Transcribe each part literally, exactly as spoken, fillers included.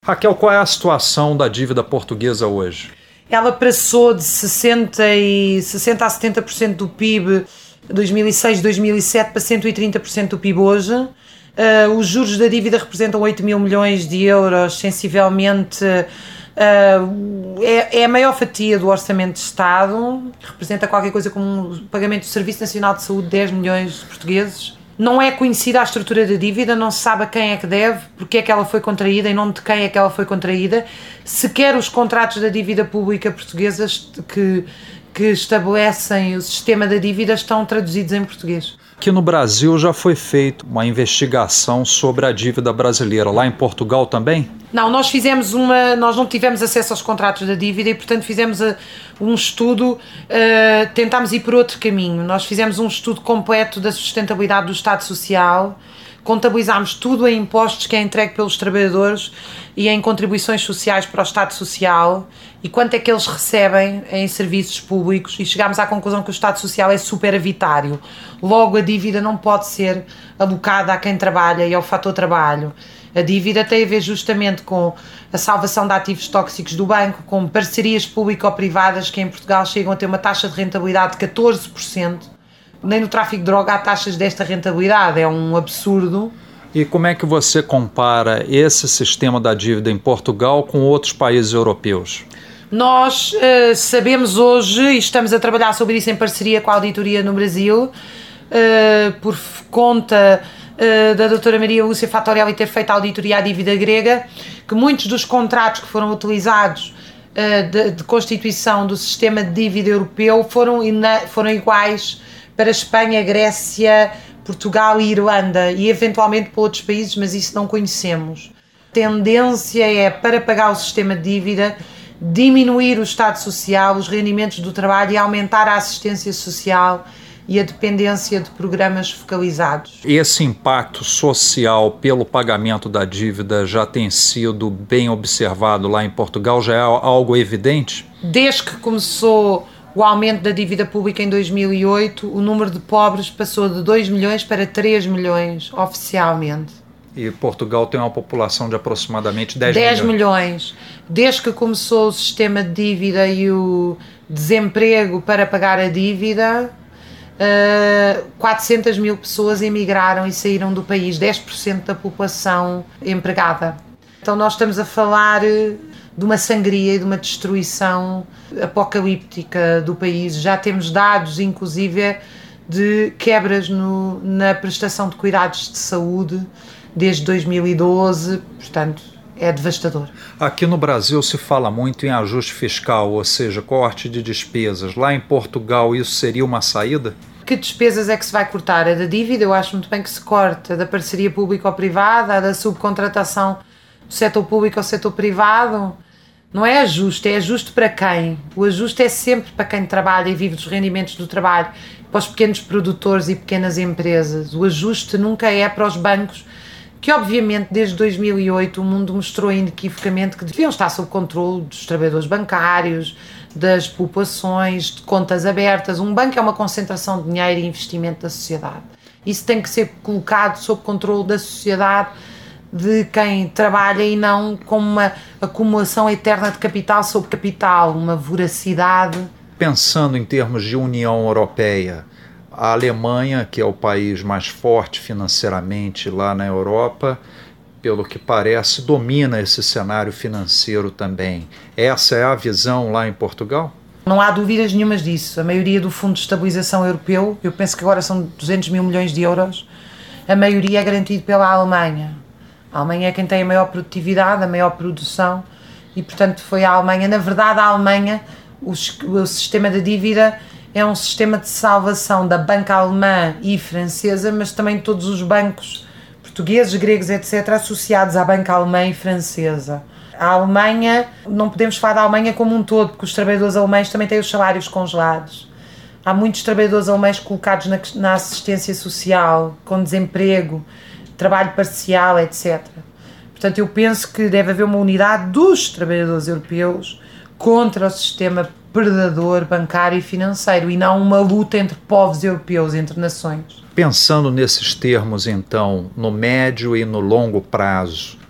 Raquel, qual é a situação da dívida portuguesa hoje? Ela passou de sessenta, e, sessenta a setenta por cento do P I B dois mil e seis, dois mil e sete para cento e trinta por cento do P I B hoje. Uh, os juros da dívida representam oito mil milhões de euros, sensivelmente uh, é, é a maior fatia do orçamento de Estado, representa qualquer coisa como o pagamento do Serviço Nacional de Saúde de dez milhões de portugueses. Não é conhecida a estrutura da dívida, não se sabe a quem é que deve, porque é que ela foi contraída, em nome de quem é que ela foi contraída. Sequer os contratos da dívida pública portuguesa que, que estabelecem o sistema da dívida estão traduzidos em português. Aqui no Brasil já foi feita uma investigação sobre a dívida brasileira. Lá em Portugal também? Não, nós fizemos uma, nós não tivemos acesso aos contratos da dívida e, portanto, fizemos a, um estudo, uh, tentámos ir por outro caminho. Nós fizemos um estudo completo da sustentabilidade do Estado Social, contabilizámos tudo em impostos que é entregue pelos trabalhadores e em contribuições sociais para o Estado Social e quanto é que eles recebem em serviços públicos, e chegámos à conclusão que o Estado Social é superavitário. Logo, a dívida não pode ser alocada a quem trabalha e ao fator trabalho. A dívida tem a ver justamente com a salvação de ativos tóxicos do banco, com parcerias público-privadas que em Portugal chegam a ter uma taxa de rentabilidade de catorze por cento. Nem no tráfico de droga há taxas desta rentabilidade, é um absurdo. E como é que você compara esse sistema da dívida em Portugal com outros países europeus? Nós uh, sabemos hoje, e estamos a trabalhar sobre isso em parceria com a auditoria no Brasil, uh, por conta uh, da doutora Maria Lúcia Fattorelli ter feito a auditoria à dívida grega, que muitos dos contratos que foram utilizados uh, de, de constituição do sistema de dívida europeu foram, ina- foram iguais para Espanha, Grécia, Portugal e Irlanda, e eventualmente para outros países, mas isso não conhecemos. A tendência é, para pagar o sistema de dívida, diminuir o Estado Social, os rendimentos do trabalho e aumentar a assistência social e a dependência de programas focalizados. Esse impacto social pelo pagamento da dívida já tem sido bem observado lá em Portugal? Já é algo evidente? Desde que começou o aumento da dívida pública em dois mil e oito, o número de pobres passou de dois milhões para três milhões, oficialmente. E Portugal tem uma população de aproximadamente dez, dez milhões. milhões. Desde que começou o sistema de dívida e o desemprego para pagar a dívida, uh, quatrocentas mil pessoas emigraram e saíram do país, dez por cento da população empregada. Então nós estamos a falar de uma sangria e de uma destruição apocalíptica do país. Já temos dados, inclusive, de quebras no, na prestação de cuidados de saúde desde dois mil e doze, portanto, é devastador. Aqui no Brasil se fala muito em ajuste fiscal, ou seja, corte de despesas. Lá em Portugal isso seria uma saída? Que despesas é que se vai cortar? A da dívida, eu acho muito bem que se corte. A da parceria público-privada, a da subcontratação do setor público ao setor privado. Não é ajuste, é ajuste para quem? O ajuste é sempre para quem trabalha e vive dos rendimentos do trabalho, para os pequenos produtores e pequenas empresas. O ajuste nunca é para os bancos, que obviamente desde dois mil e oito o mundo mostrou inequivocamente que deviam estar sob controle dos trabalhadores bancários, das populações, de contas abertas. Um banco é uma concentração de dinheiro e investimento da sociedade. Isso tem que ser colocado sob controle da sociedade, de quem trabalha, e não como uma acumulação eterna de capital sobre capital, uma voracidade. Pensando em termos de União Europeia, a Alemanha, que é o país mais forte financeiramente lá na Europa, pelo que parece, domina esse cenário financeiro também. Essa é a visão lá em Portugal? Não há dúvidas nenhumas disso. A maioria do Fundo de Estabilização Europeu, eu penso que agora são duzentos mil milhões de euros, a maioria é garantido pela Alemanha. A Alemanha é quem tem a maior produtividade, a maior produção, e portanto foi a Alemanha. Na verdade, a Alemanha, o, o sistema da dívida é um sistema de salvação da banca alemã e francesa, mas também todos os bancos portugueses, gregos, etcétera, associados à banca alemã e francesa. A Alemanha, não podemos falar da Alemanha como um todo, porque os trabalhadores alemães também têm os salários congelados. Há muitos trabalhadores alemães colocados na, na assistência social, com desemprego, trabalho parcial, etcétera. Portanto, eu penso que deve haver uma unidade dos trabalhadores europeus contra o sistema predador bancário e financeiro, e não uma luta entre povos europeus, entre nações. Pensando nesses termos, então, no médio e no longo prazo,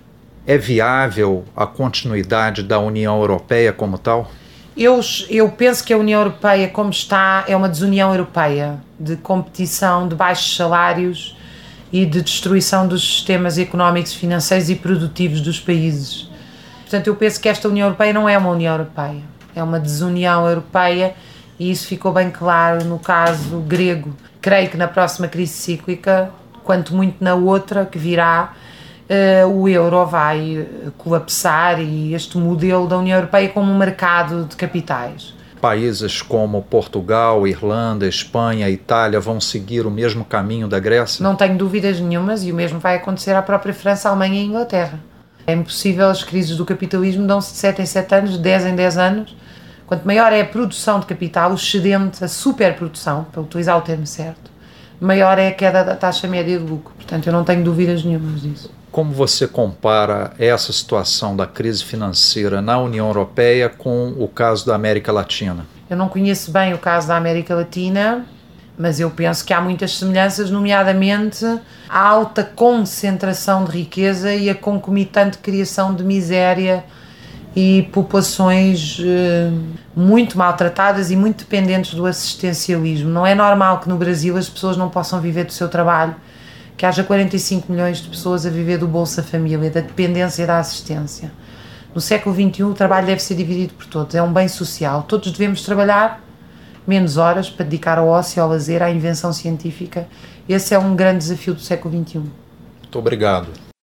É viável a continuidade da União Europeia como tal? Eu, eu penso que a União Europeia, como está, é uma desunião europeia, de competição, de baixos salários e de destruição dos sistemas económicos, financeiros e produtivos dos países. Portanto, eu penso que esta União Europeia não é uma União Europeia, é uma desunião europeia, e isso ficou bem claro no caso grego. Creio que na próxima crise cíclica, quanto muito na outra que virá, Uh, o euro vai colapsar e este modelo da União Europeia como um mercado de capitais. Países como Portugal, Irlanda, Espanha, Itália vão seguir o mesmo caminho da Grécia? Não tenho dúvidas nenhumas, e o mesmo vai acontecer à própria França, Alemanha e Inglaterra. É impossível, as crises do capitalismo dão-se de sete em sete anos, de dez em dez anos. Quanto maior é a produção de capital, o excedente, a superprodução, para utilizar o termo certo, maior é a queda da taxa média de lucro. Portanto, eu não tenho dúvidas nenhumas disso. Como você compara essa situação da crise financeira na União Europeia com o caso da América Latina? Eu não conheço bem o caso da América Latina, mas eu penso que há muitas semelhanças, nomeadamente a alta concentração de riqueza e a concomitante criação de miséria e populações eh, muito maltratadas e muito dependentes do assistencialismo. Não é normal que no Brasil as pessoas não possam viver do seu trabalho, que haja quarenta e cinco milhões de pessoas a viver do Bolsa Família, da dependência da assistência. No século vinte e um o trabalho deve ser dividido por todos, é um bem social. Todos devemos trabalhar menos horas para dedicar ao ócio, ao lazer, à invenção científica. Esse é um grande desafio do século vinte e um. Muito obrigado.